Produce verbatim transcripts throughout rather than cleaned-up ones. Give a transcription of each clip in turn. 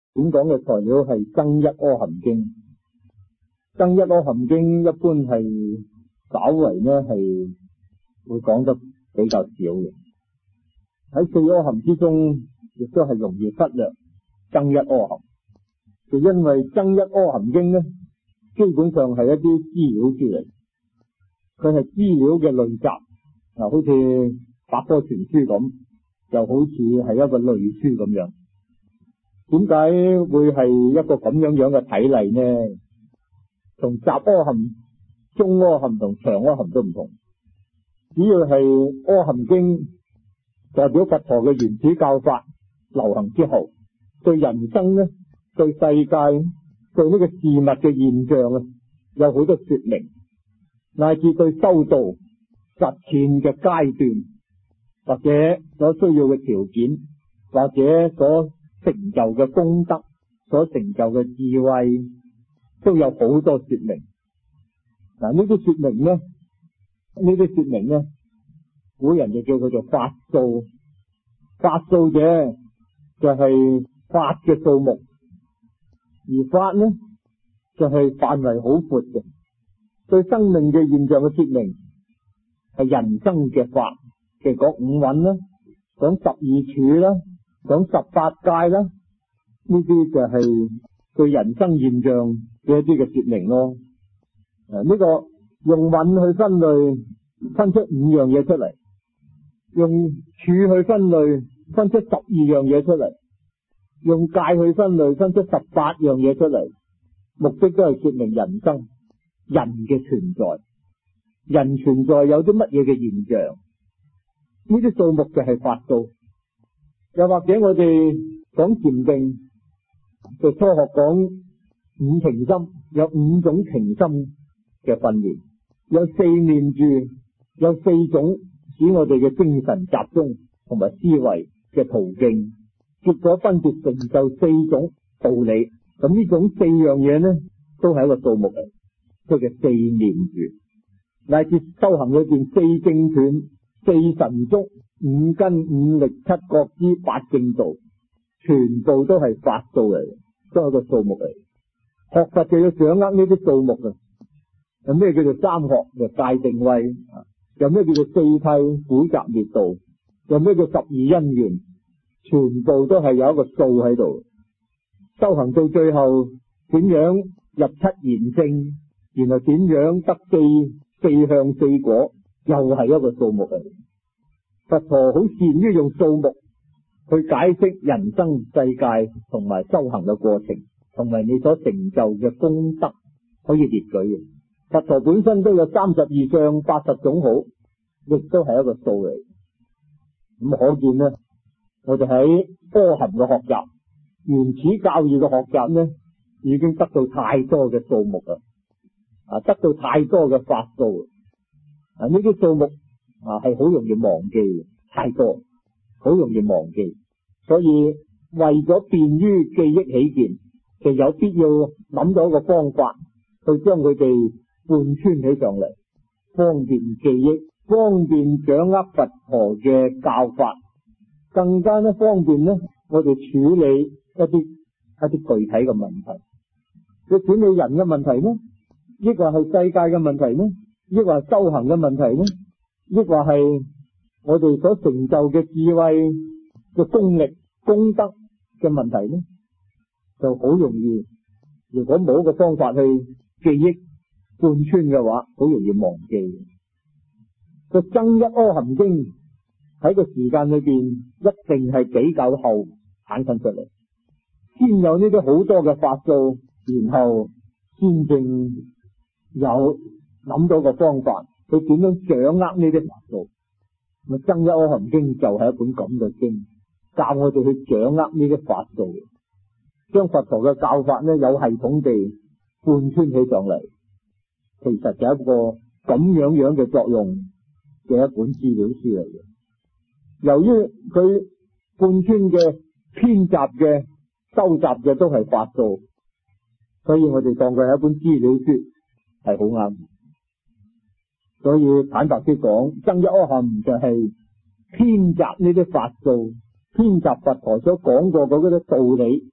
演講嘅材料係增一阿含經。增一阿含經一般係稍為呢係會講得比較少嘅，喺四阿含之中亦都係容易忽略增一阿含，就因為增一阿含經呢基本上係一啲資料書嚟，佢係資料嘅累集，嗱，好似百科全書咁，就好似係一個類書咁樣。點解會係一個咁樣樣嘅體例呢？同雜阿含、中阿含同長阿含都唔同。只要係阿含經代表佛陀嘅原始教法流行之後，對人生呢、對世界、對呢個事物嘅現象啊，有好多說明，乃至對修道實踐嘅階段，或者所需要嘅條件，或者所成就嘅功德，所成就嘅智慧，都有好多說明。嗱，呢啲說明呢，呢啲說明呢，古人就叫佢做法數。法數者就係法嘅數目，而法呢就係範圍好闊嘅，對生命嘅現象嘅說明係人生嘅法嘅嗰五蘊啦，講十二處啦，講十八界啦，呢啲就係對人生現象嘅一啲嘅說明咯。誒，呢個用蘊去分類，分出五樣嘢出嚟；用處去分類，分出十二樣嘢出嚟；用界去分類，分出十八樣嘢出嚟。目的都係說明人生、人嘅存在，人存在有啲乜嘢嘅現象。呢啲數目就係法數。又或者我哋講禪定，就初學講五停心，有五種停心嘅訓練，有四念住，有四種使我哋嘅精神集中同埋思維嘅途徑，結果分別成就四種道理。咁呢種四樣嘢呢，都係一個數目嚟，佢嘅四念住，乃至修行裏邊四正斷、四神足、五根、五力、七覺支、八正道，全部都係法數嚟，都係一個數目嚟。學佛就要掌握呢啲數目啊！有咩叫做三學？就界定慧。有咩叫做四諦？苦集滅道。有咩叫十二因緣？全部都係有一個數喺度。修行到最後點樣入七賢聖，然後點樣得四四向四果，又係一個數目嚟。佛陀好善於用數目去解釋人生世界同埋修行嘅過程，同埋你所成就嘅功德可以列舉嘅。佛陀本身都有三十二相八十種好，亦都係一個數嚟。咁可見呢，我哋喺阿含嘅學習、原始教義嘅學習呢，已經得到太多嘅數目啦，啊，得到太多嘅法數啊，呢啲數目啊係好容易忘記嘅，太多，好容易忘記。所以為咗便於記憶起見，就有必要諗到一個方法去將佢哋貫穿起上嚟，方便記憶，方便掌握佛陀嘅教法，更加呢方便呢我哋處理一啲一啲具體嘅問題。佢處理人嘅問題呢，抑或係世界嘅問題呢，抑或係修行嘅問題呢，抑或係我哋所成就嘅智慧嘅功力功德嘅問題呢，就好容易，如果冇一個方法去記憶貫穿嘅話，好容易忘記。個增一阿含經喺個時間裏邊一定係比較後產生出嚟，先有呢啲好多嘅法數，然後先正有諗到個方法去點樣掌握呢啲法數。咁增一阿含經就係一本咁嘅經，教我哋去掌握呢啲法數，將佛陀嘅教法呢有系統地貫穿起上嚟。其實就係一個咁樣樣嘅作用嘅一本資料書嚟嘅。由於佢貫穿嘅編集嘅收集嘅都係法數，所以我哋當佢係一本資料書，係好啱。所以坦白啲講，增一阿含就係編集呢啲法數，編集佛陀所講過嗰啲道理，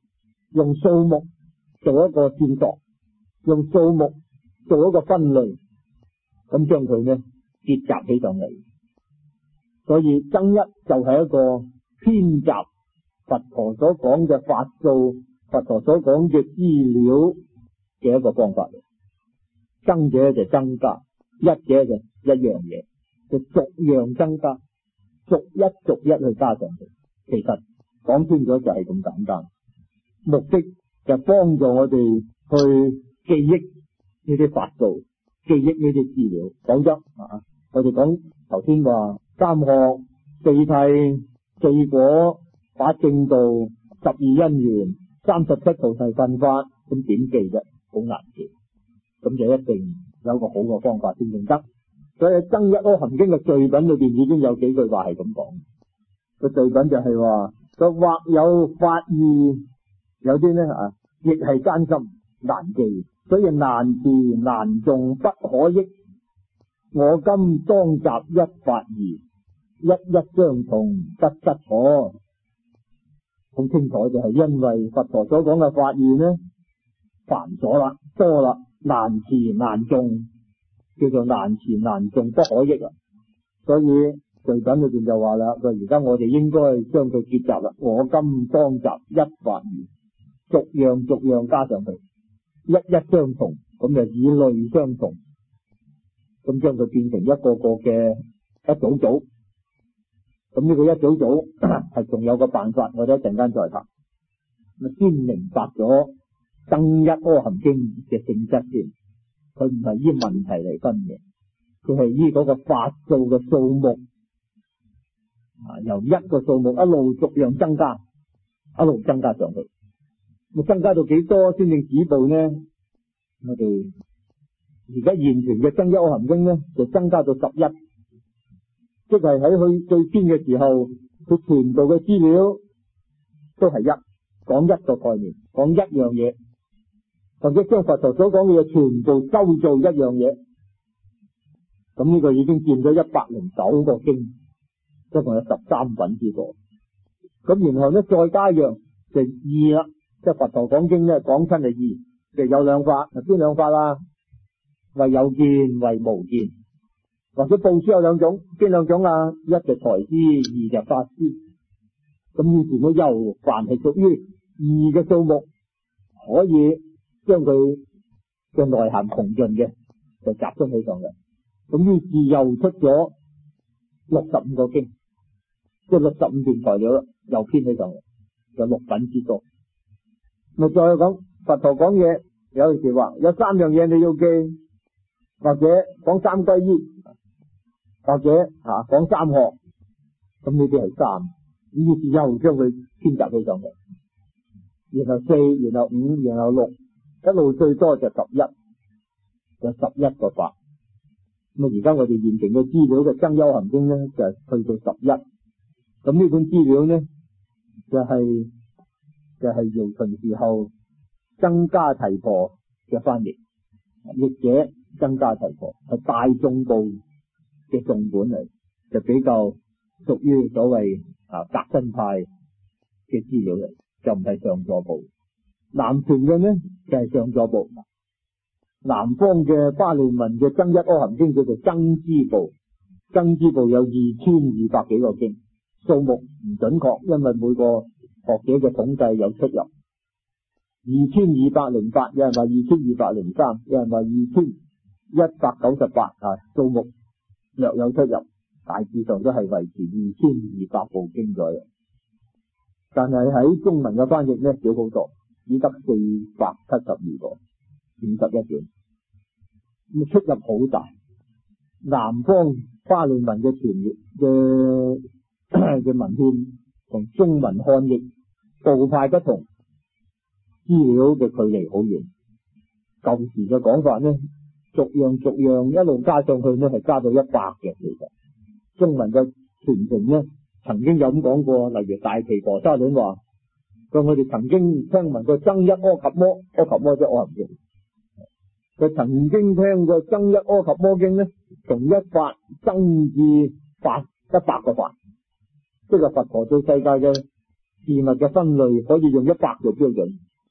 用數目做一個線索，用數目做一個分類，咁將佢呢結集起上嚟。所以增一就係一個編集佛陀所講嘅法數，佛陀所講嘅資料嘅一個方法嚟。增者就增加，一者就一樣嘢，就逐樣增加，逐一逐一去加上去。其實講清楚就係咁簡單，目的就幫助我哋去記憶呢啲法數，記憶呢啲資料。否則啊，我哋講頭先話三學四諦四果八正道十二因緣三十七菩提分法，咁點記啫？好難記。咁就一定有一個好嘅方法先至得。所以《增一阿含經》嘅序品裏邊已經有幾句話係咁講。個序品就係話，個或有法義，有啲呢啊，亦係艱深難記，所以難字難誦不可憶。我今當集一法義，一一相同得失可。好清楚就係因為佛陀所講嘅法義呢繁瑣啦，多啦，難詞難誦，叫做難詞難誦不可憶啊。所以序品裏邊就話啦，佢而家我哋應該將佢結集啦。我今當集一法義，逐樣逐樣加上去，一一相同，咁就以類相同，咁將佢變成一個個嘅一組組。咁呢個一組組係仲有個辦法，我哋一陣間再談。咁先明白咗增一阿含經嘅性質先，佢唔係依問題嚟分嘅，佢係依嗰個法數嘅數目啊，由一個數目一路逐樣增加，一路增加上去。咁增加到幾多先至止步呢？我哋而家現存嘅增一阿含經呢，就增加到十一。即係喺佢最先嘅時候，佢全部嘅資料都係一，講一個概念，講一樣嘢，或者將佛陀所講嘅嘢全部修做一樣嘢。咁呢個已經佔咗一百零九個經，一共有十三品之多。咁然後呢，再加一樣就二啦，即係佛陀講經呢，講親係二，就有兩法，係邊兩法啦？為有見，為無見。或者布施有兩種，邊兩種啊？一就財施，二就法施。咁以前都又凡係屬於二嘅數目，可以將佢嘅內涵窮盡嘅，就集中起上嚟。咁於是又出咗六十五個經，即係六十五段材料啦，又編起上嚟，有六品之多。咪再講佛陀講嘢，有陣時話有三樣嘢你要記，或者講三歸依。或者吓講、啊、三學，咁呢啲係三，於是又將佢編集起上嚟，然後四，然後五，然後六，一路最多就十一，有十一個法。咁啊，而家我哋現成嘅資料嘅增一阿含經咧，就係、是、去到十一。咁呢本資料咧，就係、是、就係姚秦時候僧伽提婆嘅翻譯，譯者僧伽提婆係大眾部嘅重本嚟，就比較屬於所謂啊革新派嘅資料嚟，就唔係上座部。南傳嘅呢就係、是、上座部，南方嘅巴利文嘅增一阿含經叫做增支部，增支部有二千二百幾個經，數目唔準確，因為每個學者嘅統計有出入。二千二百零八，有人話二千二百零三，有人話二千一百九十八啊，數目略有出入，大致上都係維持二千二百部經左右。但係喺中文嘅翻譯呢，少好多，只得四百七十二個，五十一段，咁出入好大。南方巴利文嘅傳譯嘅嘅文獻同中文漢譯部派不同，資料嘅距離好遠。舊時嘅講法呢，逐樣逐樣一路加上去呢，係加到一百嘅。其實中文嘅傳承呢，曾經有咁講過，例如大毗婆沙論話，佢我哋曾經聽聞過增一阿及摩，阿及摩即係阿含經。佢曾經聽過增一阿及摩經呢，從一法增至法一百個法，即係佛陀對世界嘅事物嘅分類可以用一百個標準，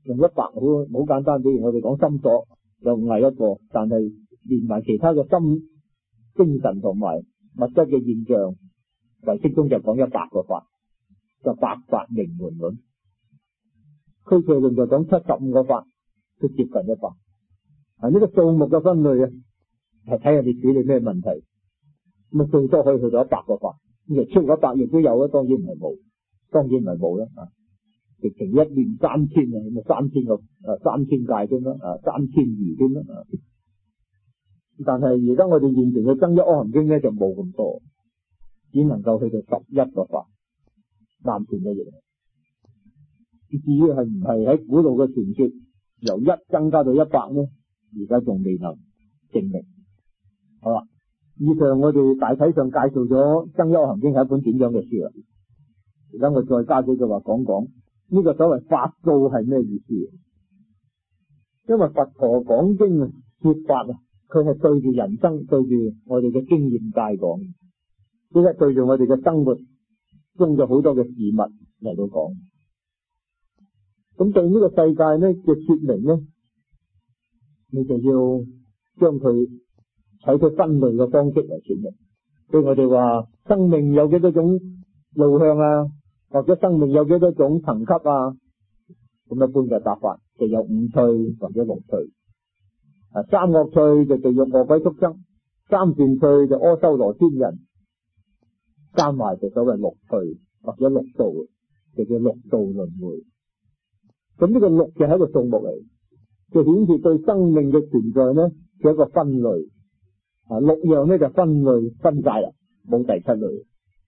用一百好好簡單，比如我哋講心所又唔係一個，但係連埋其他嘅心、精神同埋物質嘅現象，唯識中就講一百個法，就百法明門論。俱舍論就講七十五個法，都接近一百。啊，呢個數目嘅分類啊，係睇下你處理咩問題。咁啊，最多可以去到一百個法，咁就超過一百亦都有啦，當然唔係冇，當然唔係冇啦。啊，直情一念三千啊，咁啊三千個啊三千界添啦，啊三千餘添啦。啊，但係而家我哋現存嘅增一阿含經咧就冇咁多，只能夠去到十一個法，南傳嘅嘢。至於係唔係喺古老嘅傳說由一增加到一百呢？而家仲未能證明。好啦，以上我哋大體上介紹咗增一阿含經係一本點樣嘅書啦。而家我再加幾句話講講呢個所謂法數係咩意思？因為佛陀講經啊，說法啊，佢係對住人生，對住我哋嘅經驗界講，即係對住我哋嘅生活中咗好多嘅事物嚟到講。咁對呢個世界咧嘅說明咧，你就要將佢採取分類嘅方式嚟說明。譬如我哋話生命有幾多種路向啊，或者生命有幾多種層級啊，咁一般嘅答法就有五趣或者六趣。啊，三惡趣就地獄餓鬼畜生，三善趣就阿修羅天人，加埋就所謂六趣或者六道，就叫六道輪迴。咁呢個六就係一個數目嚟，就顯示對生命嘅存在呢嘅一個分類。啊，六樣呢就分類分晒啦，冇第七類，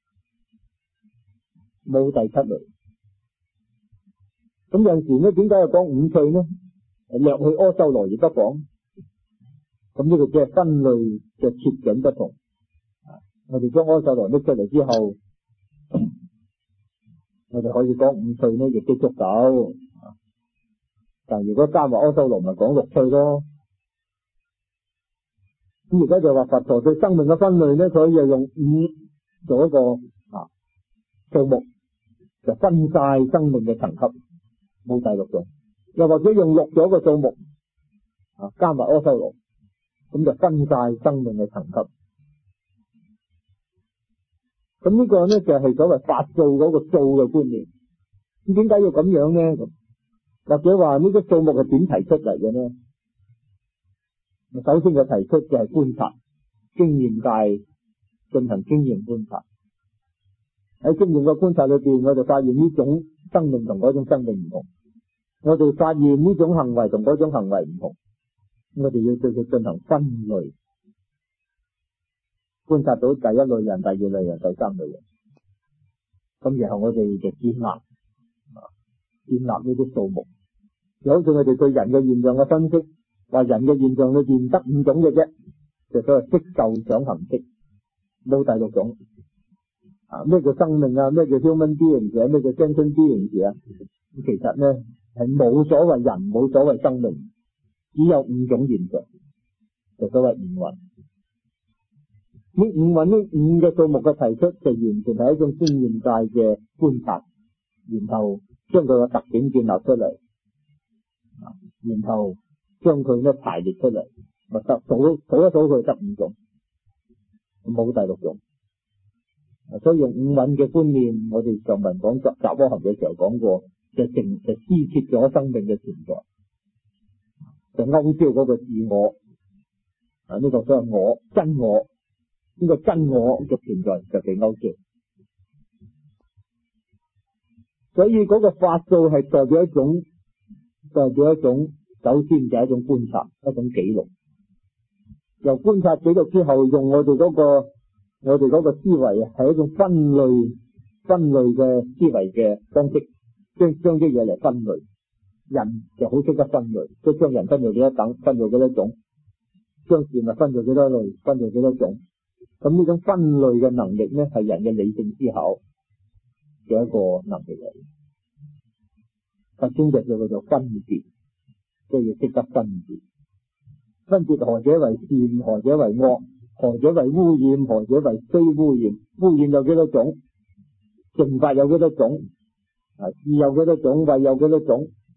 冇第七類。咁有陣時呢，點解要講五趣呢？略去阿修羅而不講。咁呢個即係分類嘅設景不同。啊，我哋將阿修羅拎出嚟之後，我哋可以講五趣呢亦都足夠。但如果加埋阿修羅咪講六趣咯。咁而家就話佛陀對生命嘅分類咧，佢可以用五做一個啊數目，就分晒生命嘅層級，冇第六種。又或者用六做一個數目，啊加埋阿修羅，咁就分晒生命嘅層級。咁呢個咧就係所謂法數嗰個數嘅觀念。咁點解要咁樣咧？咁或者話呢啲數目係點提出嚟嘅呢？首先佢提出嘅係觀察，經驗界進行經驗觀察。喺經驗嘅觀察裏邊，我哋發現呢種生命同嗰種生命唔同。我哋發現呢種行為同嗰種行為唔同，我哋要對佢進行分類，觀察到第一類人、第二類人、第三類人。咁然後我哋就建立。建立呢啲數目，就好似我哋對人嘅現象嘅分析，話人嘅現象裏邊得五種嘅啫，就所謂色受想行識，冇第六種。啊，咩叫生命啊？咩叫 human being 啊？咩叫 sentient being 啊？其實咧係冇所謂人，冇所謂生命，只有五種現象，就所謂五蘊。呢五蘊呢五嘅數目嘅提出，就完全係一種經驗界嘅觀察，然後將佢嘅特點建立出嚟，然後將佢咧排列出嚟，咪得數數一數佢得五種，冇第六種。所以用五蘊嘅觀念，我哋上文講雜雜阿含嘅時候講過，就成就施設咗生命嘅存在，就勾銷嗰個自我啊，呢個所謂我真我，呢個真我嘅存在就被勾銷。所以嗰個法數係代表一種，代表一種，首先就係一種觀察，一種記錄。由觀察記錄之後，用我哋嗰個，我哋嗰個思維啊，係一種分類、分類嘅思維嘅方式，將將啲嘢嚟分類。人就好識得分類，即係將人分做幾多等，分做幾多種，將事物分做幾多類，分做幾多種。咁呢種分類嘅能力咧，係人嘅理性思考嘅一個能力嚟，佛經就叫做分別，即係要識得分別。分別何者為善，何者為惡，何者為污染，何者為非污染。污染有幾多種？淨法有幾多種？啊，智有幾多種？慧有幾多種？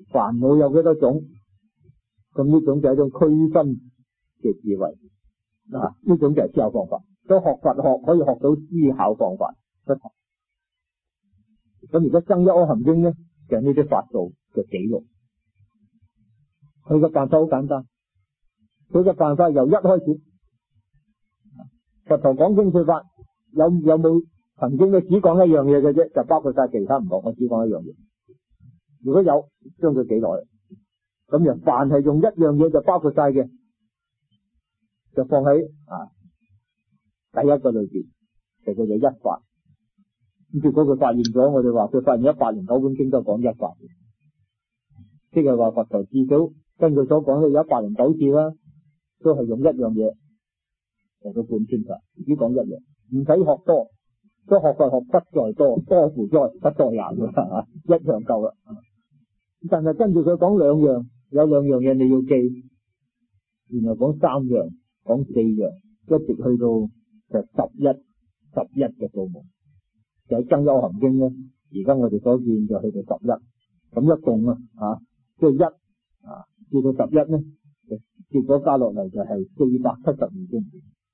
煩惱有幾多種？咁呢種就係一種區分嘅智慧。嗱，呢種就係思考方法。所以學佛學可以學到思考方法不同。咁而家增一阿含經咧，就係呢啲法道嘅記錄。佢嘅辦法好簡單，佢嘅辦法由一開始。佛陀講經說法，有有冇曾經咧只講一樣嘢嘅啫，就包括晒其他唔講，我只講一樣嘢。如果有，將佢記落嚟。咁又凡係用一樣嘢就包括晒嘅，就放喺啊第一個裏邊，就叫做一法。咁結果佢發現咗，我哋話佢發現一百零九本經都講一法，即係話佛陀至少根據所講嘅有一百零九次啦，都係用一樣嘢嚟到貫穿法，只講一樣，唔使學多，都學佛學不在多，多乎哉不多也㗎，一樣夠啦。但係跟住佢講兩樣，有兩樣嘢你要記，然後講三樣，講四樣，一直去到就十一十一嘅數目。就喺增一阿含經咧，而家我哋所見就去到十一，咁一共啊，啊，即係一啊，至到十一咧，結果加落嚟就係四百七十二經。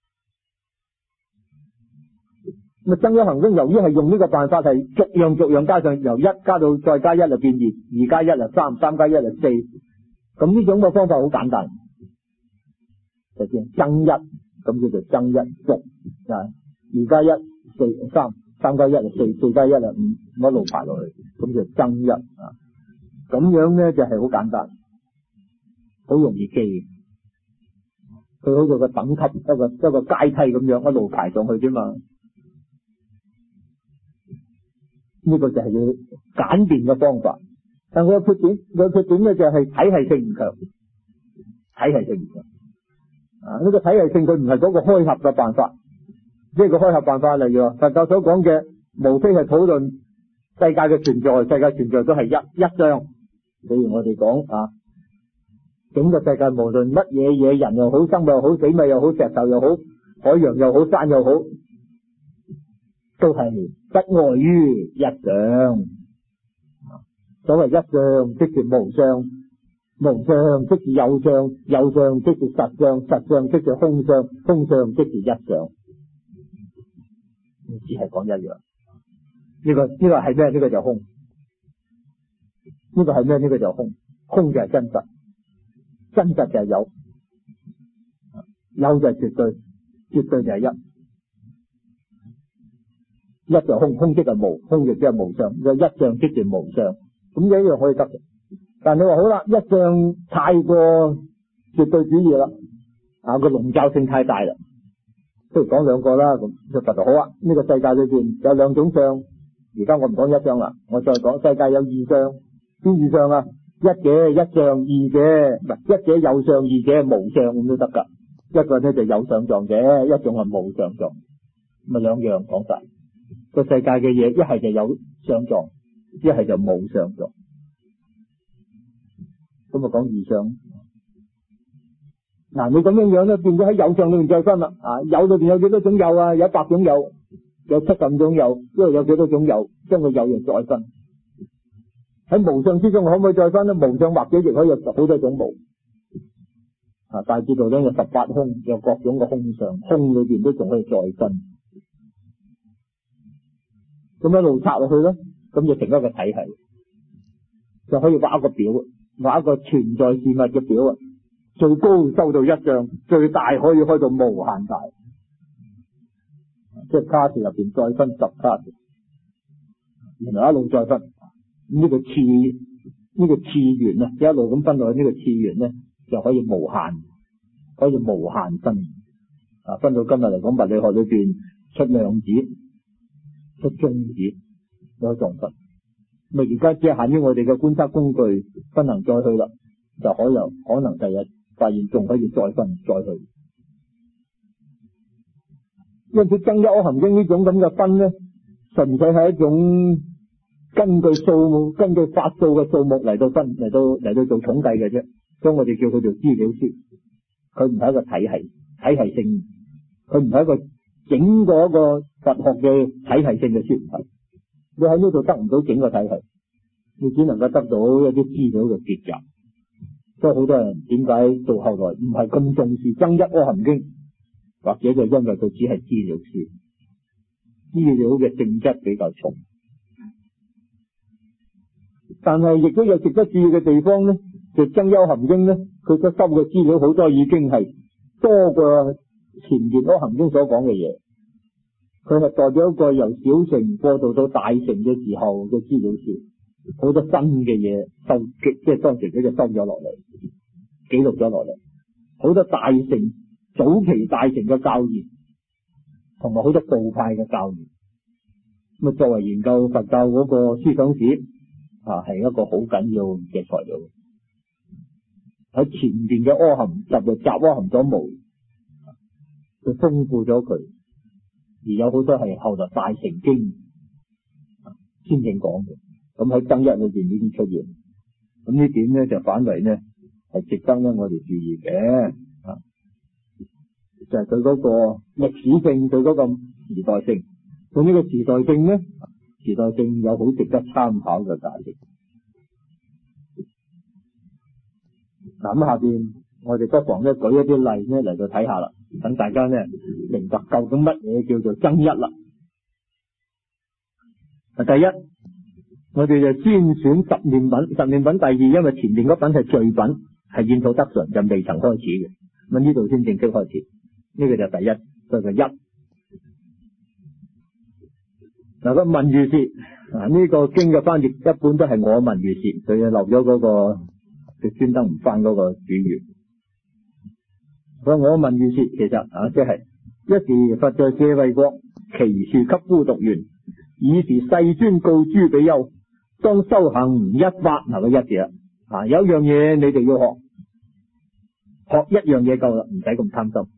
咁啊，增一阿含經由於係用呢個辦法係逐樣逐樣加上，由一加到再加一就變二，二加一就三，三加一就四。咁呢種嘅方法好簡單，就叫增一，咁叫做增一逐啊，二加一四三。三加一就四，四加一就五，一路排落去，咁就增一啊。咁樣咧就係好簡單，好容易記。佢好似個等級，一個一個階梯咁樣一路排上去啫嘛。呢個就係要簡便嘅方法，但佢嘅缺點，佢嘅缺點咧就係體系性唔強，體系性唔強啊。呢個體系性佢唔係嗰個開合嘅辦法。即係個開合辦法，例如話佛教所講嘅，無非係討論世界嘅存在，世界存在都係一一相。比如我哋講啊，整個世界無論乜嘢嘢，人又好，生物又好，死物又好，石頭又好，海洋又好，山又好，都係不外於一相。所謂一相，即是無相；無相，即是有相；有相，即是實相；實相，即是空相；空相，即是一相。只係講一樣，呢、這個呢、這個係咩？呢、這個就空。呢、這個係咩？呢、這個就空。空就係真實，真實就係有，有就係絕對，絕對就係一。一就空，空即係無，空亦即係無相，就一相即係無相。咁一樣可以得嘅。但你話好啦，一相太過絕對主義啦，啊個籠罩性太大啦。不如講兩個啦，咁就佛就好啊。呢、這個世界裏邊有兩種相，而家我唔講一相啦，我再講世界有二相，邊二相啊？一者一相，二者唔係一者有相，二者無相咁都得噶。一個咧就有相狀嘅，一種係無相狀，咪兩樣講晒。個世界嘅嘢一係就有相狀，一係就無相狀。咁啊講二相。嗱，你咁樣樣咧，變咗喺有相裏面再分啦。啊，有裏邊有幾多種有啊？有一百種有，有七十五種有，因為有幾多種有，將個有又再分。喺無相之中，可唔可以再分咧？無相或者亦可以有好多種無。啊，大智度咧有十八空，有各種嘅空相，空裏邊都仲可以再分。咁一路拆落去咧，咁就成一個體系，就可以畫一個表，畫一個存在事物嘅表啊。最高收到一相，最大可以開到無限大，即係卡士入邊再分十卡士，然後一路再分。呢、這個次呢、這個次元啊，一路咁分落去呢個次元咧，就可以無限，可以無限分。啊，分到今日嚟講，物理學裏邊出量子、出中子有仲分。咪而家只係限於我哋嘅觀測工具分能再去啦，就可有可能第日。發現仲可以再分再去，因此增一阿含經呢種咁嘅分咧，純粹係一種根據數目、根據法數嘅數目嚟到分嚟到嚟到做統計嘅啫。所以我哋叫佢做資料書，佢唔係一個體系體系性，佢唔係一個整個一個佛學嘅體系性嘅書唔係。你喺呢度得唔到整個體系， 你只能夠得到一啲資料嘅結集。所以好多人點解到後來唔係咁重視《增一阿含經》，或者就因為佢只係資料書，資料嘅性質比較重。但係亦都有值得注意嘅地方咧，就《增一阿含經》咧，佢所收嘅資料好多已經係多過前邊《阿含經》所講嘅嘢。佢係代表一個由小乘過渡到大乘嘅時候嘅資料書，好多新嘅嘢收，即係當時佢就收咗落嚟，記錄咗落嚟。好多大乘早期大乘嘅教義，同埋好多道派嘅教義。咁啊，作為研究佛教嗰個思想史啊，係一個好緊要嘅材料。喺前邊嘅阿含集就集阿含咗無，佢豐富咗佢。而有好多係後來大乘經先正講嘅，咁喺增一裏邊呢啲出現，咁呢點咧就反為咧係值得咧我哋注意嘅，啊，就係佢嗰個歷史性，佢嗰個時代性，咁呢個時代性咧，時代性有好值得參考嘅價值。嗱，咁下邊我哋不妨咧舉一啲例咧嚟到睇下啦。等大家咧明白究竟乜嘢叫做增一啦。第一，我哋就先選十念品，十念品第二，因為前面嗰品係序品，係現土得純，就未曾開始嘅，咁呢度先正式開始。呢、這個就第一，所以就一。嗱，個文如是，啊呢、這個經嘅翻譯一般都係我文如是，佢就留咗嗰、那個，佢專登唔翻嗰個主語。佢我文如是，其實啊，即係一時佛在舍衛國，祇樹給孤獨園，爾時世尊告諸比丘，當修行一法。嗱，個一字啦，啊有一樣嘢你哋要學，學一樣嘢夠啦，唔使咁貪心。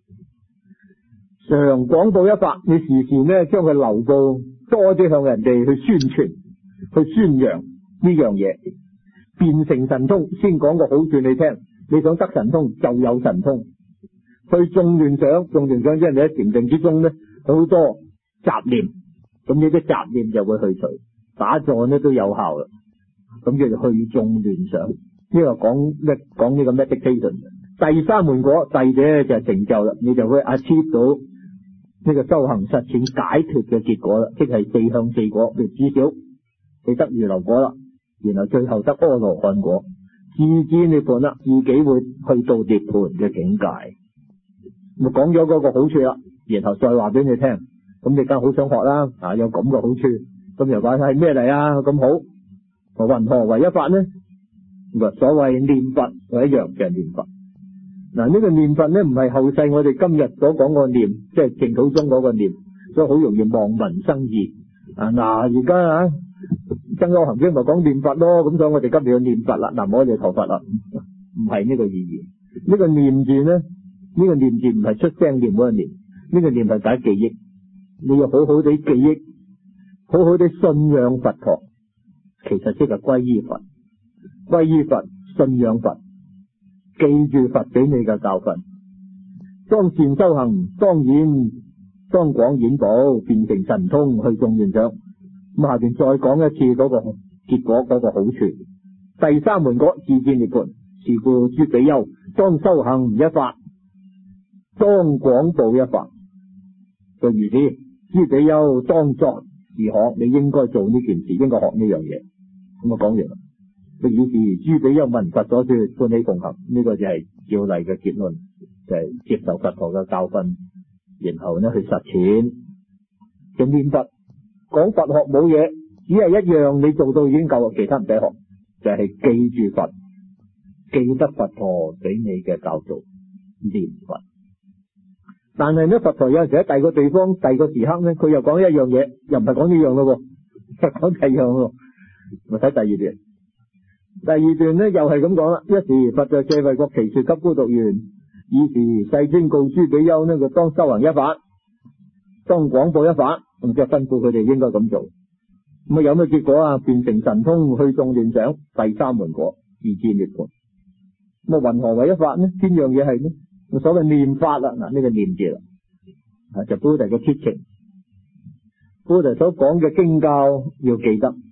常廣布一法，你時時咧將佢流布，多啲向人哋去宣傳，去宣揚呢樣嘢，變成神通。先講個好處你聽。你想得神通就有神通，去眾亂想，眾亂想即係你喺禪定之中咧，好多雜念，咁呢啲雜念就會去除，打坐咧都有效啦。咁叫做去眾亂想，呢個講咩？講呢個 meditation。第三門果，第者就係成就啦，你就會 achieve 到呢個修行實踐解脫嘅結果啦，即係四向四果，譬如至少你得預流果啦，然後最後得阿羅漢果。自知涅槃啦，自己會去到涅槃嘅境界。咁講咗嗰個好處啦，然後再話俾你聽，咁你梗係好想學啦，啊有咁嘅好處，咁又話係咩嚟啊？咁好，云何為一法呢？所謂念佛係一樣嘅念佛。嗱，呢個念佛咧唔係後世我哋今日所講個念，即係淨土中嗰個念，所以好容易望文生義。啊嗱，而家啊。增一阿含經咪講念佛咯，咁所以我哋今日要念佛啦，嗱我哋學佛啦，唔係呢個意義。呢、這個念字咧，呢、這個念字唔係出聲念嗰個念，呢、這個念係解記憶。你要好好地記憶，好好地信仰佛陀，其實即係歸依佛，歸依佛，信仰佛，記住佛俾你嘅教訓。當善修行，當演當廣演寶，變成神通，去眾亂想。咁下邊再講一次嗰個結果，嗰個好處。第三門果，自見涅槃，是故諸比丘當修行一法，當廣布一法。就如此，諸比丘當作是學，你應該做呢件事，應該學呢樣嘢。咁我講完啦。於是諸比丘聞佛所說，歡喜奉行。呢、這個就係照例嘅結論，就係、是、接受佛陀嘅教訓，然後呢去實踐。就念佛。講佛學冇嘢，只係一樣，你做到已經夠啦，其他唔使學，就係、是、記住佛，記得佛陀俾你嘅教導，念佛。但係咧，佛陀有陣時喺第二個地方、第二個時刻咧，佢又講一樣嘢，又唔係講呢樣咯，係講第二樣咯。我睇第二段，第二段咧又係咁講啦。一時佛在舍衛國，祇樹給孤獨園，爾時世尊告諸比丘呢，佢當修行一法，當廣布一法。咁即係吩咐佢哋應該咁做，咁啊有咩結果啊？變成神通，去眾亂想，第三門果，自見涅槃。咁啊云何為一法呢？邊樣嘢係呢？所謂念法啦，嗱、這、呢個念字啦，啊就是、Buddha 嘅 teaching，Buddha 所講嘅經教要記得，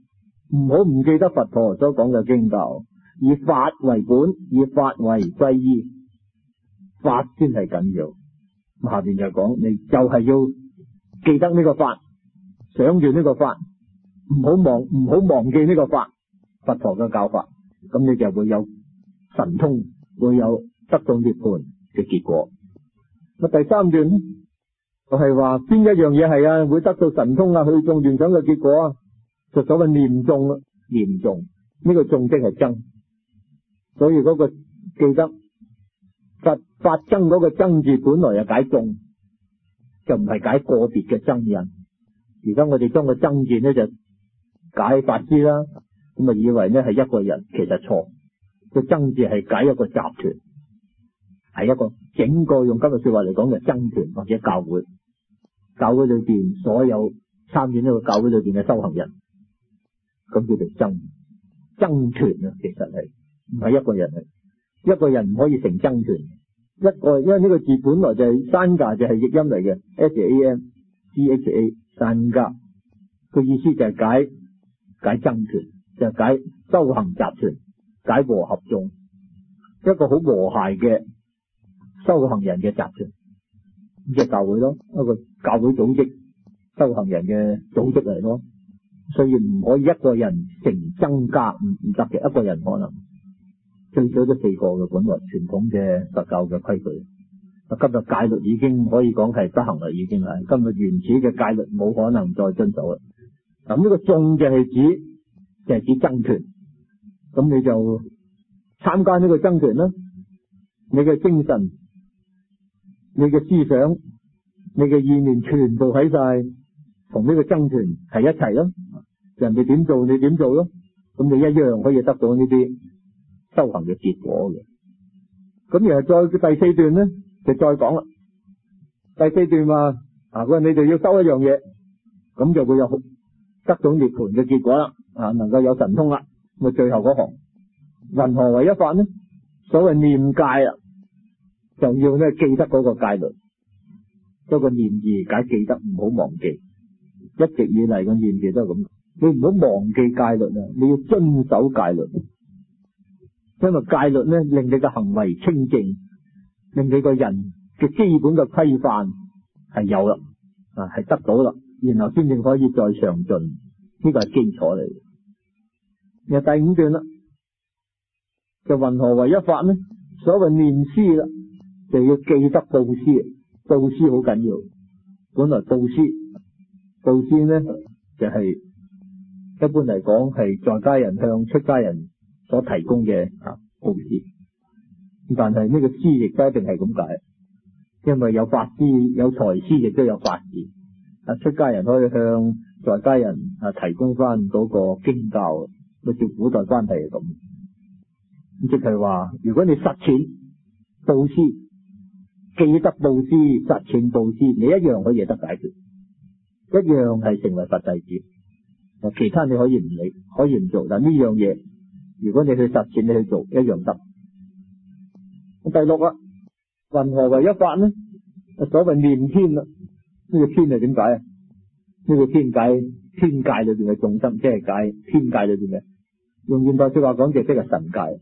唔好唔記得佛陀所講嘅經教，以法為本，以法為歸依，法先係緊要。下邊就講你就係要記得呢個法，想住呢個法，唔好忘唔好忘記呢個法，佛陀嘅教法，咁你就會有神通，會有得到涅槃嘅結果。咁第三段就係話邊一樣嘢係啊會得到神通啊去眾願想嘅結果啊，就所謂念誦啦，念誦呢個誦即係僧，所以嗰個記得佛法僧嗰個僧字本來係解眾，就唔係解個別嘅僧人。而家我哋將個僧字呢就解法師啦，咁啊以為呢係一個人，其實錯。個僧字係解一個集團，係一個整個用今日說話嚟講嘅僧團或者教會。教會裏邊所有參與呢個教會裏邊嘅修行人，咁叫做僧僧團啊。其實係唔係一個人嚟，一個人唔可以成僧團。一個因為呢個字本來就係山架，就係譯音嚟嘅 ，S A M G H A 山架，個意思就係解解僧團，就係解修行集團，解和合眾，一個好和諧嘅修行人嘅集團，即係教會咯，一個教會組織修行人嘅組織嚟咯。所以唔可以一個人成僧家，唔唔得嘅，一個人可能最少都四個嘅，本來傳統嘅佛教嘅規矩。今日戒律已經可以講係不行啦，已經係今日原始嘅戒律冇可能再遵守啦。咁呢個眾就係指就係指僧團，咁你就參加呢個僧團啦。你嘅精神、你嘅思想、你嘅意念全部喺晒同呢個僧團係一齊咯。人哋點做你點做咯，咁你一樣可以得到呢啲修行嘅結果嘅。咁然後再第四段咧就再講啦。第四段話啊，佢話你哋要修一樣嘢，咁就會有得到涅槃嘅結果啦，啊，能夠有神通啦。咁啊最後嗰行云何為一法呢？所謂念戒啊，就要咧記得嗰個戒律，嗰個念字解記得，唔好忘記。一直以嚟嘅念字都係咁。你唔好忘記戒律啊！你要遵守戒律，因為戒律咧令你嘅行為清淨，令你個人嘅基本嘅規範係有啦，啊係得到啦，然後先至可以再上進，呢個係基礎嚟嘅。然後第五段啦，就云何為一法呢？所謂念施啦，就要記得布施，布施好緊要。本來布施，布施呢就係、是。一般嚟講係在家人向出家人所提供嘅啊布施，但係呢個施亦都一定係咁解，因為有法施有財施，亦都有法事。啊，出家人可以向在家人啊提供翻嗰個經教，好似古代關係係咁。咁即係話，如果你實踐布施，記得布施，實踐布施，你一樣可以得解決，一樣係成為佛弟子。其他你可以唔理，可以唔做，但呢樣嘢如果你去實踐，你去做一樣得。第六啊，云何為一法呢？所謂念天啦，呢個天係點解啊？呢個天解天界裏邊嘅眾生，即係解天界裏邊嘅，用現代說話講就即係神界。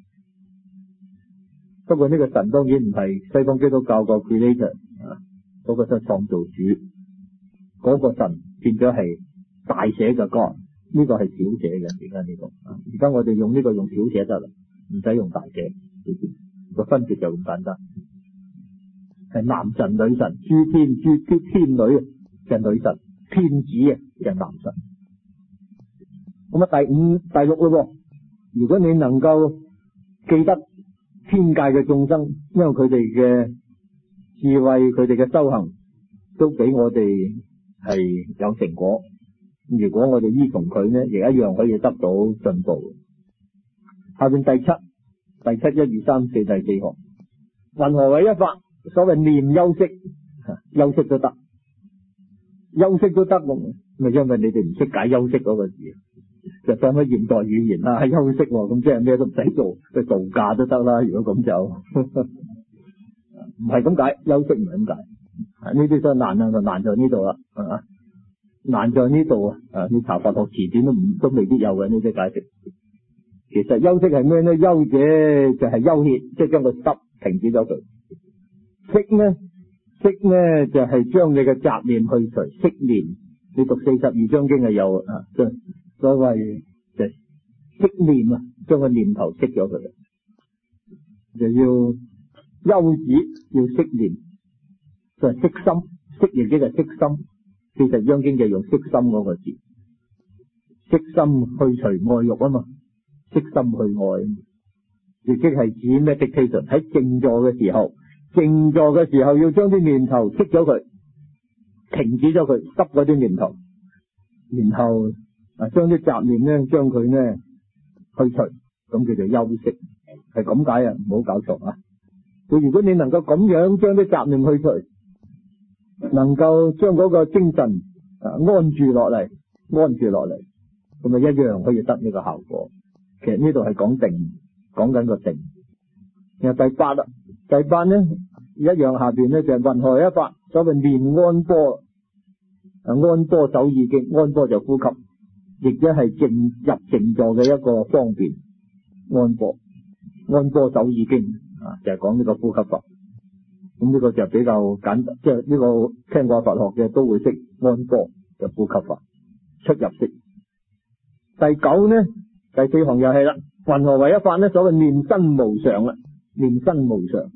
不過呢個神當然唔係西方基督教個 creator 啊，嗰個就係創造主，嗰個神變咗係大寫嘅歌，呢個係小寫嘅。而家呢個，而家我哋用呢個用小寫得啦，唔使用大寫。個分別就咁簡單，係男神女神，諸天諸諸天女嘅女神，天子啊嘅男神。咁啊第五第六咯，如果你能夠記得天界嘅眾生，因為佢哋嘅智慧，佢哋嘅修行都俾我哋係有成果。如果我哋依從佢呢，亦一樣可以得到進步。下邊第七，第七一二三四第四項，云何為一法？所謂念休息，休息都得，休息都得，咪因為你哋唔識解休息嗰個字，就當咗現代語言啦，休息咁即係咩都唔使做，去度假都得啦。如果咁就唔係咁解，休息唔係咁解。呢啲真係難啊，就難在呢度啦，係嘛？ 難在呢度啊！你查佛學詞典都唔都未必有嘅呢啲解釋。其實休息係咩咧？休者就係休歇，即係將個濕停止咗佢。息呢？息呢就係、是、將你嘅雜念去除。息念，你讀四十二章經係有啊，所謂就息念啊，將個念頭息咗佢，就要休止，要息念，就係、是、息心。息亦即係息心。四十章經就用息心嗰個字，息心去除愛欲啊嘛，息心去愛，亦即係指 meditation 喺靜坐嘅時候，靜坐嘅時候要將啲念頭息咗佢，停止咗佢，濕嗰啲念頭，然後啊將啲雜念咧，將佢咧去除，咁叫做休息，係咁解啊，唔好搞錯啊！佢如果你能夠咁樣將啲雜念去除，能夠將嗰個精神啊安住落嚟，安住落嚟，咁啊一樣可以得呢個效果。其實呢度係講定，講緊個定。然後第八啦，第八咧一樣下邊咧就係云何一法，所謂練安波啊，安波走意經，安波就呼吸，亦即係靜入靜坐嘅一個方便。安波，安波走意經啊，就係講呢個呼吸法。咁呢個就比較簡單，即係呢個聽過佛學嘅都會識安波嘅呼吸法，出入息。第九呢，第四行又係啦，云何為一法呢？所謂念身無常啦，念身無常，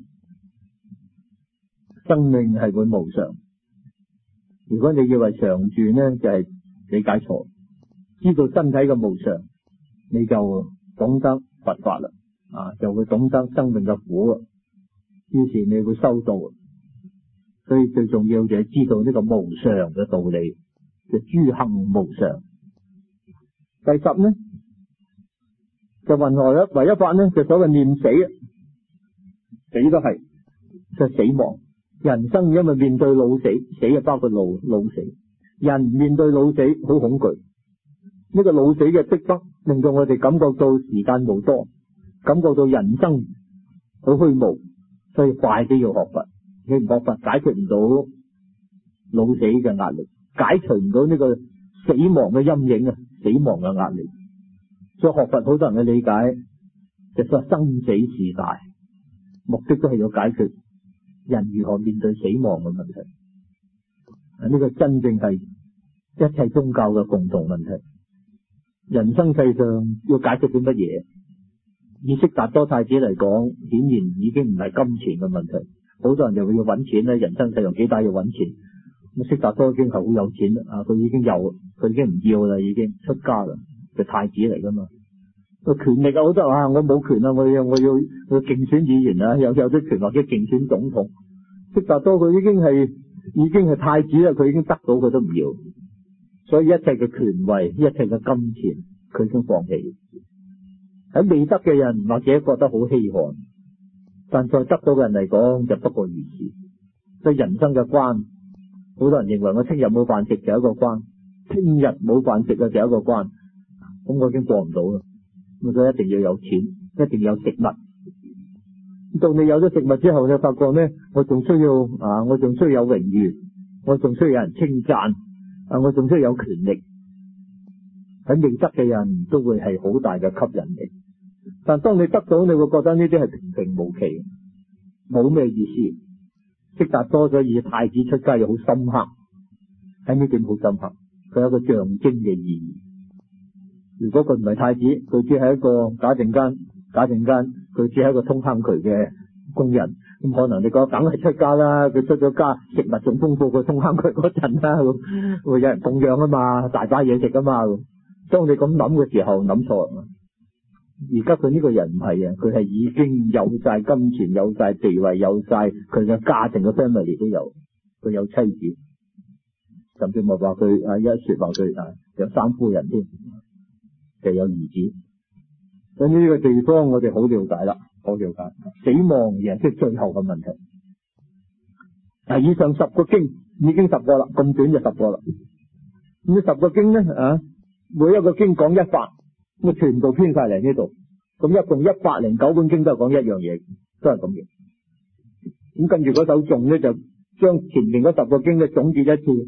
生命係會無常。如果你以為常住呢，就係、是、理解錯。知道身體嘅無常，你就懂得佛法啦，啊，就會懂得生命嘅苦啊。於是你會修道，所以最重要就係知道呢個無常嘅道理，就諸行無常。第十呢，就云何一為一法呢？就所謂念死，死都係就係、死亡。人生因為面對老死，死就包括老老死。人面對老死好恐懼，呢、這個老死嘅逼迫令到我哋感覺到時間無多，感覺到人生好虛無。所以快啲要學佛，你唔學佛解決唔到老死嘅壓力，解除唔到呢個死亡嘅陰影啊，死亡嘅壓力。所以學佛好多人嘅理解，就係生死事大，目的都係要解決人如何面對死亡嘅問題。啊，呢個真正係一切宗教嘅共同問題。人生世上要解決啲乜嘢？以悉達多太子嚟講，顯然已經唔係金錢嘅問題。好多人就會要揾錢咧，人生世上幾大要揾錢。咁悉達多已經係好有錢啦，啊，佢已經有，佢已經唔要啦，已經出家啦，係太子嚟噶嘛。個權力啊，好多啊，我冇權啊，我要我要我要競選議員啊，有有啲權或者競選總統。悉達多佢已經係已經係太子啦，佢已經得到佢都唔要，所以一切嘅權位，一切嘅金錢，佢已經放棄。喺未得嘅人或者覺得好稀罕，但在得到嘅人嚟講就不過如此。所以人生嘅關，好多人認為我聽日冇飯食就一個關，聽日冇飯食嘅就一個關，咁我已經過唔到啦。咁所以一定要有錢，一定要有食物。到你有咗食物之後，你發覺呢，我仲需要啊，我仲需要有榮譽，我仲需要有人稱讚，啊，我仲需要有權力。喺未得嘅人都會係好大嘅吸引力。但當你得到，你會覺得呢啲係平平無奇，冇咩意思。悉達多咗以太子出家又好深刻，喺呢點好深刻，佢有一個象徵嘅意義。如果佢唔係太子，佢只係一個假定間，假定間佢只係一個通坑渠嘅工人，咁可能你覺得梗係出家啦，佢出咗家，食物仲豐富過通坑渠嗰陣啦，會有人供養啊嘛，大把嘢食啊嘛。當你咁諗嘅時候，諗錯。而家佢呢個人唔係啊，佢係已經有晒金錢，有晒地位，有晒佢嘅家庭嘅 family 都有，佢有妻子，甚至冇話佢啊一說話佢啊有三夫人添，就有兒子。所以呢個地方我哋好了解啦，好了解。死亡亦係最後嘅問題。嗱，以上十個經已經十個啦，咁短就十個啦。咁呢十個經咧啊，每一個經講一法。咁啊，全部編晒嚟呢度，咁一共一百零九本經都係講一樣嘢，都係咁嘅。咁跟住嗰首頌咧，就將前面嗰十個經咧總結一次，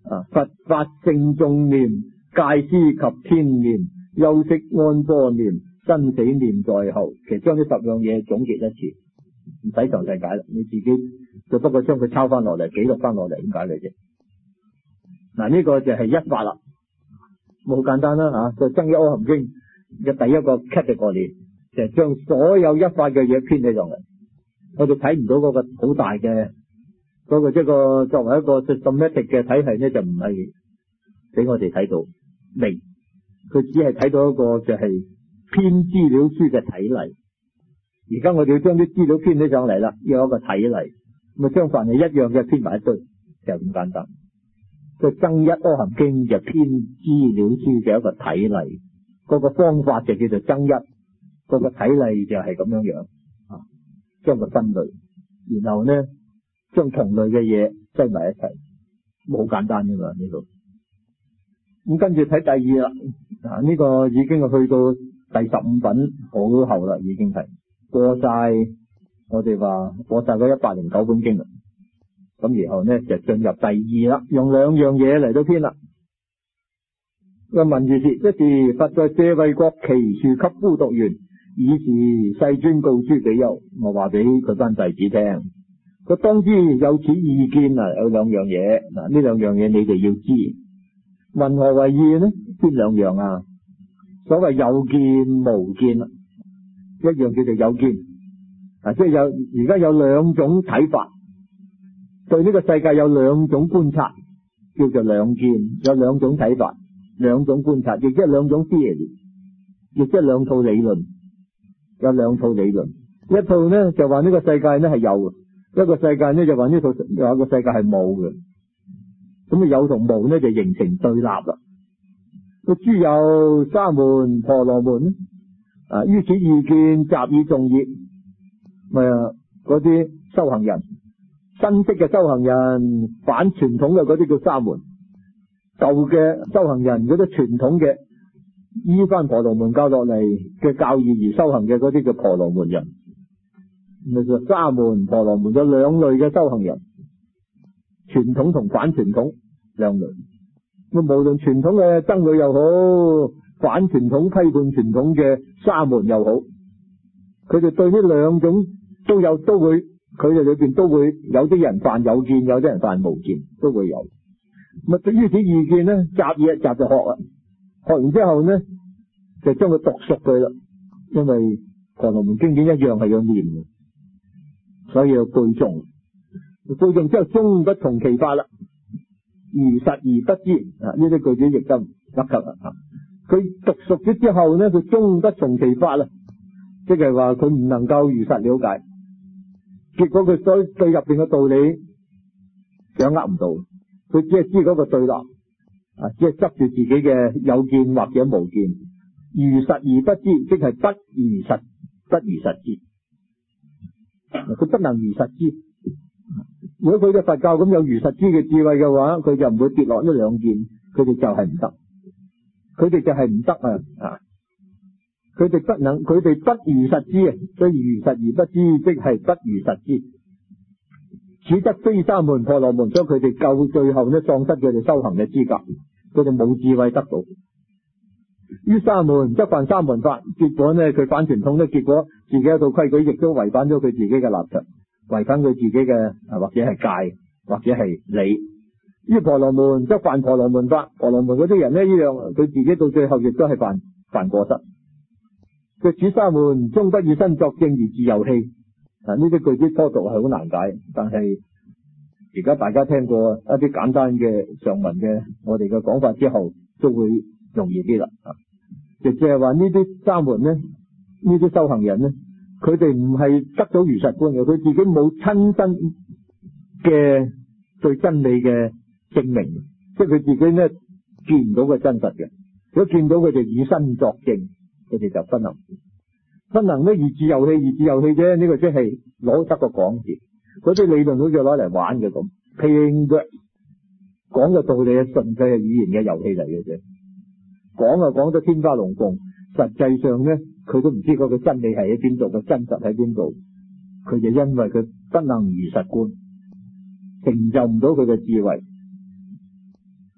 啊，佛法聖眾念，戒師及天念，休息安波念，生死念在後。其實將呢十樣嘢總結一次，唔使詳細解啦，你自己就不過將佢抄翻落嚟，記錄翻落嚟，點解嘅啫？嗱，呢個就係一法啦，好簡單啦吓，就增一阿含經嘅第一個 category 就係將所有一法嘅嘢編起上嚟。我哋睇唔到嗰個好大嘅嗰個，即係個作為一個 systematic 嘅體系咧，就唔係俾我哋睇到明，佢只係睇到一個就係編資料書嘅體例。而家我哋要將啲資料編起上嚟啦，要有一個體例，咁啊將凡係一樣嘅編埋一堆，就咁簡單。個增一阿含經就編資料書嘅一個體例，嗰個方法就叫做增一，嗰個體例就係咁樣樣啊，將佢分類，然後呢將同類嘅嘢擠埋一齊，咁好簡單啫嘛呢度。咁跟住睇第二啦，啊呢個已經係去到第十五品好後啦，已經係過晒我哋話過晒嗰一百零九本經啦。咁然後呢就進入第二啦，用兩樣嘢嚟到編啦。個文字是：一時佛在舍衛國祇樹給孤獨園，爾時世尊告諸比丘，我話俾佢班弟子聽，佢當知有此意見啊，有兩樣嘢嗱，呢兩樣嘢你哋要知。云何為義呢？邊兩樣啊？所謂有見無見啦，一樣叫做有見啊，即係有而家有兩種睇法。對呢個世界有兩種觀察，叫做兩見，有兩種睇法，兩種觀察，亦即係兩種 theory， 亦即係兩套理論，有兩套理論。一套呢就話呢個世界呢係有，一個世界呢就話呢套有個世界係冇嘅。咁啊有同無呢就形成對立啦。個諸有沙門婆羅門啊，於此意見習以眾業，咪嗰啲修行人。新式嘅修行人，反傳統嘅嗰啲叫沙門，舊嘅修行人嗰啲傳統嘅依翻婆羅門教落嚟嘅教義而修行嘅嗰啲叫婆羅門人。咪就沙門婆羅門有兩類嘅修行人，傳統同反傳統兩類。咁無論傳統嘅僧侶又好，反傳統批判傳統嘅沙門又好，佢哋對呢兩種都有都會。佢哋裏邊都會有啲人犯有見，有啲人犯無見，都會有。咁啊，對於此意見呢，習嘢習就學啦，學完之後呢，就將佢讀熟佢啦。因為婆羅門經典一樣係要念嘅，所以要背誦。背誦之後，終不從其法啦，如實而不知啊！呢啲句子譯得唔得及啊？佢讀熟咗之後呢，佢終不從其法啦，即係話佢唔能夠如實了解。結果佢對對入邊嘅道理掌握唔到，佢只係知嗰個對立啊，只係執住自己嘅有見或者無見，如實而不知，即係不如實，不如實知。佢不能如實知。如果佢嘅佛教咁有如實知嘅智慧嘅話，佢就唔會跌落呢兩件，佢哋就係唔得，佢哋就係唔得啊！啊！佢哋不能，佢哋不如實知啊，所以如實而不知，即係不如實知。此則非沙門婆羅門，所以佢哋夠最後呢喪失佢哋修行嘅資格，佢哋冇智慧得到。於沙門則犯沙門法，結果呢佢反傳統呢，結果自己一套規矩亦都違反咗佢自己嘅立場，違反佢自己嘅或者係戒或者係理。於婆羅門則犯婆羅門法，婆羅門嗰啲人呢，一樣，佢自己到最後亦都係犯犯過失。佢此沙門終不以身作證而自遊戲。嗱，呢啲句子初讀係好難解，但係而家大家聽過一啲簡單嘅上文嘅我哋嘅講法之後，都會容易啲啦。就即係話呢啲沙門呢，呢啲修行人呢，佢哋唔係得到如實觀嘅，佢自己冇親身嘅對真理嘅證明，即係佢自己呢見唔到個真實嘅。如果見到佢就以身作證，佢哋就不能。不能呢而自遊戲，而自遊戲啫，呢個即係攞得個講字，嗰啲理論好似攞嚟玩嘅咁，拼嘅講嘅道理係純粹係語言嘅遊戲嚟嘅啫，講啊講得天花龍鳳，實際上呢佢都唔知嗰個真理係喺邊度，個真實喺邊度，佢就因為佢不能如實觀，成就唔到佢嘅智慧。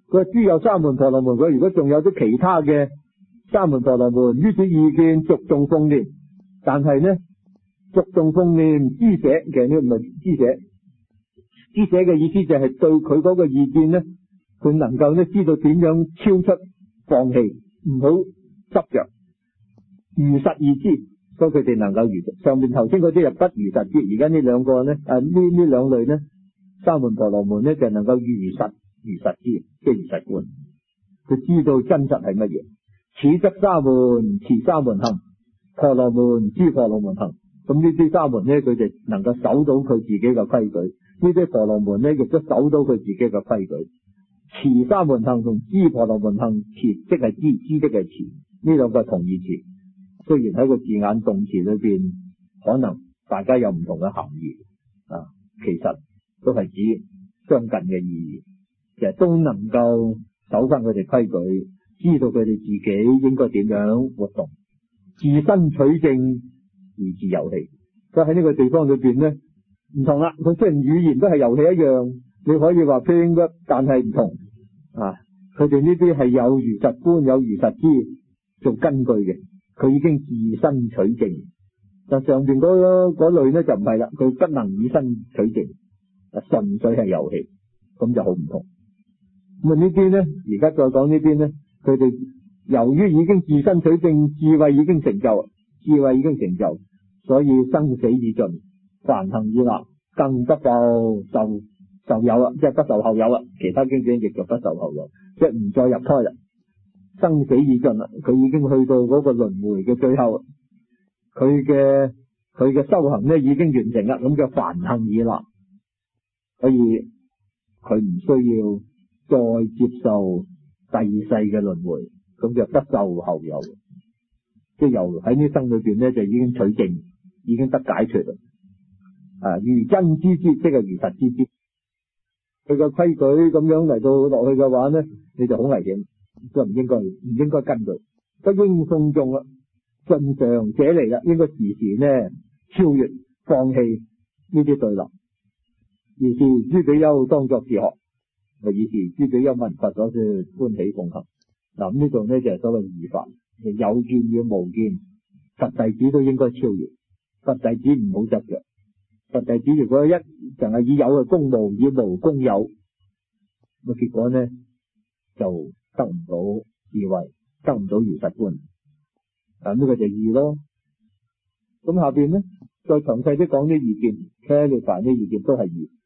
佢話諸有沙門婆羅門，佢如果仲有啲其他嘅沙門婆羅門，於此意見續誦奉念，但係呢續誦奉念支捨，其實呢唔係支捨，支捨嘅意思就係對佢嗰個意見呢，佢能夠呢知道點樣超出放棄，唔好執着，如實而知，所以佢哋能夠如實。上面頭先嗰啲係不如實知，而家呢兩個呢，啊呢呢兩類呢，沙門婆羅門呢就能夠如實如實知，即係如實觀，佢知道真實係乜嘢。此則沙門持沙門行，婆羅門知婆羅門行。咁呢啲沙門呢，佢哋能夠守到佢自己嘅規矩；呢啲婆羅門呢，亦都守到佢自己嘅規矩。持沙門行同知婆羅門行，持即係知，知即係持，呢兩個係同義詞。雖然喺個字眼動詞裏邊，可能大家有唔同嘅含義啊，其實都係指相近嘅意義，其實都能夠守翻佢哋規矩，知道佢哋自己應該點樣活動，自身取證而自遊戲。所以喺呢個地方裏邊呢，唔同啦。佢雖然語言都係遊戲一樣，你可以話拼嘅，但係唔同啊。佢哋呢啲係有如實觀、有如實知做根據嘅，佢已經自身取證。但上邊嗰嗰類呢就唔係啦，佢不能以身取證，純粹係遊戲，咁就好唔同。咁啊呢啲呢，而家再講呢啲呢，佢哋由於已經自身取證，智慧已經成就，智慧已經成就，所以生死已盡，梵行已立，更不受受受有啦，即係不受後有啦。其他經典亦就不受後有，即係唔再入胎啦。生死已盡啦，佢已經去到嗰個輪迴嘅最後，佢嘅佢嘅修行呢已經完成啦，咁嘅梵行已立，所以佢唔需要再接受第二世嘅輪迴，咁就不受後有，即係由喺呢生裏邊呢就已經取證，已經得解脫啦。啊，如真之知，即係如實之知。佢個規矩咁樣嚟到落去嘅話呢，你就好危險，就唔應該唔應該跟佢，不應放縱啦，順常者嚟啦，應該時時呢超越放棄呢啲對立。於是諸比丘當作自學，咪以是諸比丘聞佛所說歡喜奉行。嗱，咁呢度呢就係所謂二法，有見與無見，佛弟子都應該超越。佛弟子唔好執着，佛弟子如果一淨係以有嘅公無，以無公有，咁結果呢就得唔到智慧，得唔到如實觀。咁呢個就二咯。咁下邊呢再詳細啲講啲意見，聽你凡啲意見都係二。